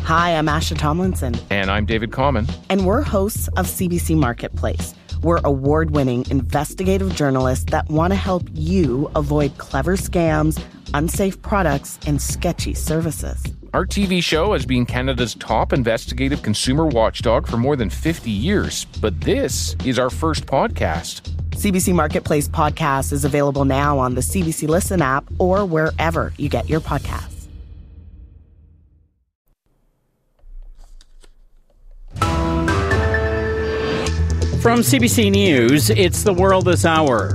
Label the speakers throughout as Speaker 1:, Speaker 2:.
Speaker 1: Hi, I'm Asha Tomlinson.
Speaker 2: And I'm David Common.
Speaker 1: And we're hosts of CBC Marketplace. We're award-winning investigative journalists that want to help you avoid clever scams, unsafe products, and sketchy services.
Speaker 2: Our TV show has been Canada's top investigative consumer watchdog for more than 50 years, but this is our first podcast.
Speaker 1: CBC Marketplace podcast is available now on the CBC Listen app or wherever you get your podcasts.
Speaker 3: From CBC News, it's The World This Hour.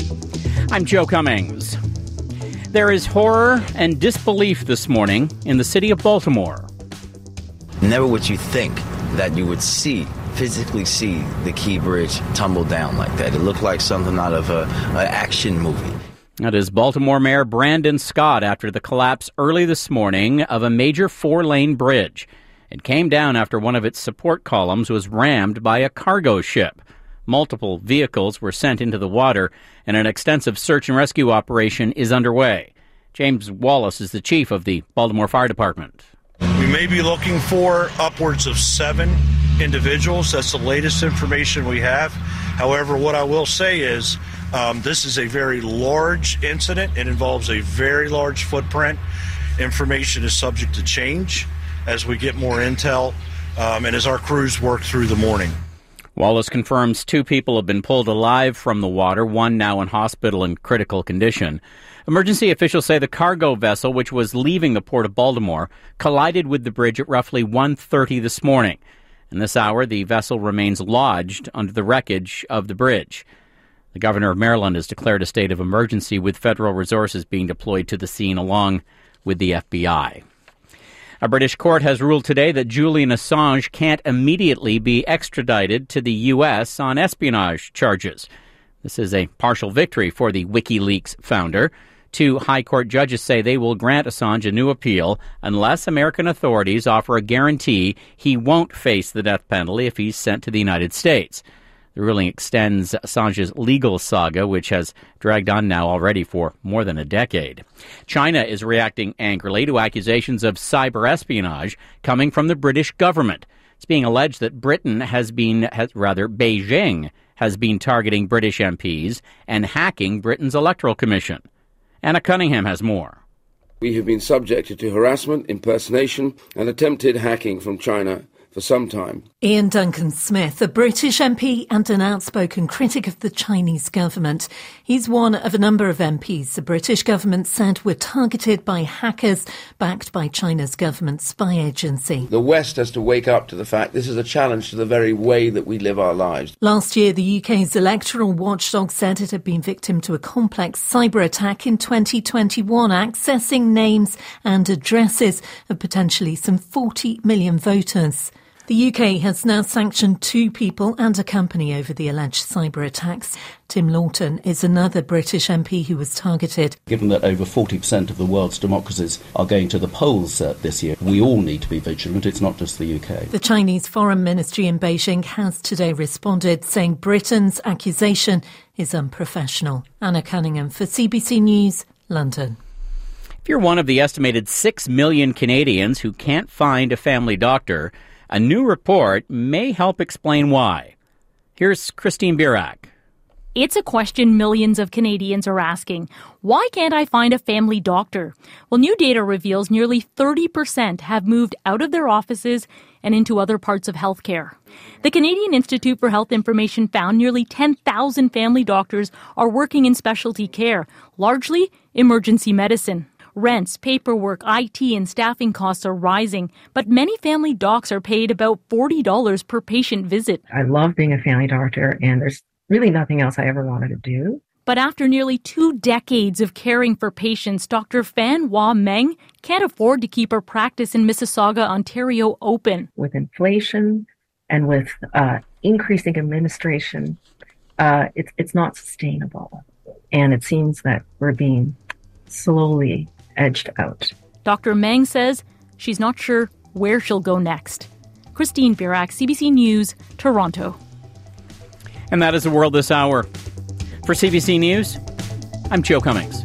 Speaker 3: I'm Joe Cummings. There is horror and disbelief this morning in the city of Baltimore.
Speaker 4: Never would you think that you would physically see the Key Bridge tumble down like that. It looked like something out of an action movie.
Speaker 3: That is Baltimore Mayor Brandon Scott after the collapse early this morning of a major 4-lane bridge. It came down after one of its support columns was rammed by a cargo ship. Multiple vehicles were sent into the water, and an extensive search and rescue operation is underway. James Wallace is the chief of the Baltimore Fire Department.
Speaker 5: We may be looking for upwards of 7 individuals. That's the latest information we have. However, what I will say is this is a very large incident. It involves a very large footprint. Information is subject to change as we get more intel and as our crews work through the morning.
Speaker 3: Wallace confirms 2 people have been pulled alive from the water, one now in hospital in critical condition. Emergency officials say the cargo vessel, which was leaving the port of Baltimore, collided with the bridge at roughly 1:30 this morning. In this hour, the vessel remains lodged under the wreckage of the bridge. The governor of Maryland has declared a state of emergency with federal resources being deployed to the scene along with the FBI. A British court has ruled today that Julian Assange can't immediately be extradited to the U.S. on espionage charges. This is a partial victory for the WikiLeaks founder. 2 high court judges say they will grant Assange a new appeal unless American authorities offer a guarantee he won't face the death penalty if he's sent to the United States. The ruling extends Assange's legal saga, which has dragged on now already for more than a decade. China is reacting angrily to accusations of cyber espionage coming from the British government. It's being alleged that Beijing has been targeting British MPs and hacking Britain's Electoral Commission. Anna Cunningham has more.
Speaker 6: We have been subjected to harassment, impersonation and attempted hacking from China for some time.
Speaker 7: Ian Duncan Smith, a British MP and an outspoken critic of the Chinese government. He's one of a number of MPs the British government said were targeted by hackers backed by China's government spy agency.
Speaker 6: The West has to wake up to the fact this is a challenge to the very way that we live our lives.
Speaker 7: Last year, the UK's electoral watchdog said it had been victim to a complex cyber attack in 2021, accessing names and addresses of potentially some 40 million voters. The UK has now sanctioned 2 people and a company over the alleged cyber attacks. Tim Lawton is another British MP who was targeted.
Speaker 8: Given that over 40% of the world's democracies are going to the polls this year, we all need to be vigilant. It's not just the UK.
Speaker 7: The Chinese Foreign Ministry in Beijing has today responded, saying Britain's accusation is unprofessional. Anna Cunningham for CBC News, London.
Speaker 3: If you're one of the estimated 6 million Canadians who can't find a family doctor, a new report may help explain why. Here's Christine Birak.
Speaker 9: It's a question millions of Canadians are asking. Why can't I find a family doctor? Well, new data reveals nearly 30% have moved out of their offices and into other parts of healthcare. The Canadian Institute for Health Information found nearly 10,000 family doctors are working in specialty care, largely emergency medicine. Rents, paperwork, IT, and staffing costs are rising, but many family docs are paid about $40 per patient visit.
Speaker 10: I love being a family doctor, and there's really nothing else I ever wanted to do.
Speaker 9: But after nearly 2 decades of caring for patients, Dr. Phan Hoa Meng can't afford to keep her practice in Mississauga, Ontario open.
Speaker 10: With inflation and with increasing administration, it's not sustainable. And it seems that we're being slowly edged out.
Speaker 9: Dr. Meng says she's not sure where she'll go next. Christine Birak, CBC News, Toronto.
Speaker 3: And that is The World This Hour. For CBC News, I'm Joe Cummings.